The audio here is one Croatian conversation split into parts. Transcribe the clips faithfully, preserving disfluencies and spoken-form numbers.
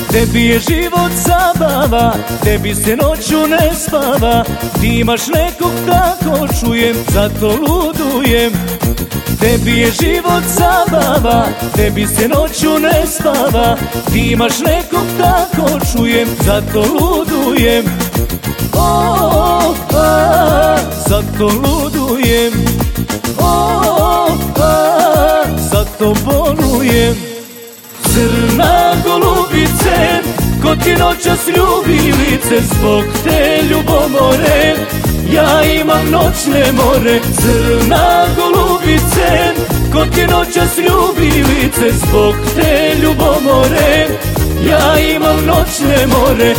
Tebi je život zabava, tebi se noću ne spava. Ti imaš nekog tako čujem, zato ludujem. Tebi je život zabava, tebi se noću ne spava. Ti imaš nekog tako čujem, zato ludujem. O, a, zato ludujem. O, a, zato bolujem. Crna golubice, ko ti noćas ljubi lice, zbog te ljubomore ja imam noćne more. Crna golubice, ko ti noćas ljubi lice, zbog te ljubomore ja imam noćne more.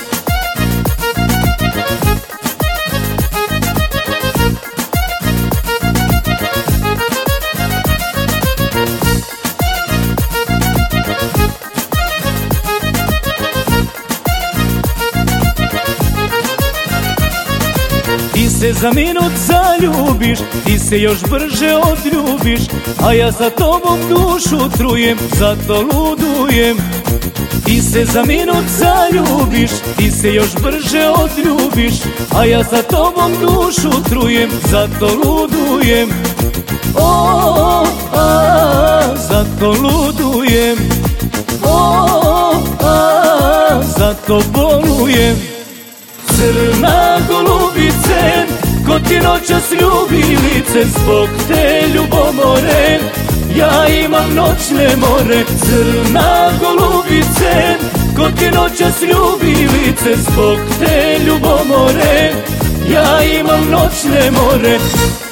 Ti se za minut zaljubiš, ti se još brže odljubiš, a ja za tobom dušu trujem, zato ludujem. Ti se za minut zaljubiš, ti se još brže odljubiš, a ja za tobom dušu trujem, zato ludujem. O, a, zato ludujem. O, a, zato bolujem. Crna golubice, ko ti noćas ljubi lice, zbog te ljubomore ja imam noćne more. Crna golubice, ko ti noćas ljubi lice, zbog te ljubomore ja imam noćne more.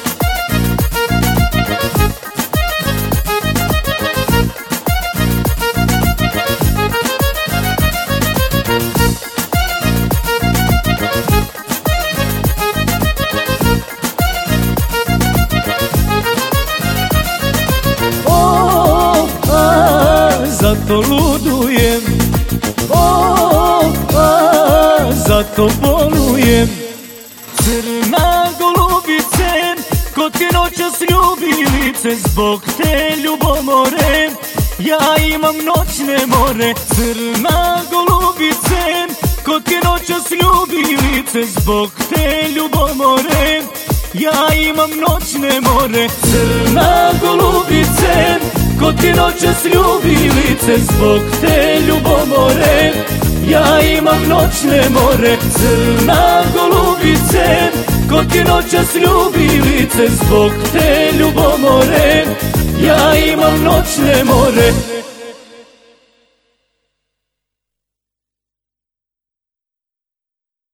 Zato ludujem. O, a, zato bolujem. Crna golubice, ko ti noćas ljubi lice, zbog te ljubomore ja imam noćne more. Crna golubice, ko ti noćas ljubi lice, zbog te ljubomore ja imam noćne more. Crna golubice, ko ti noćas ljubi lice, zbog te ljubomore ja imam noćne more. Crna golubice, ko ti noćas ljubi lice, zbog te ljubomore ja imam noćne more.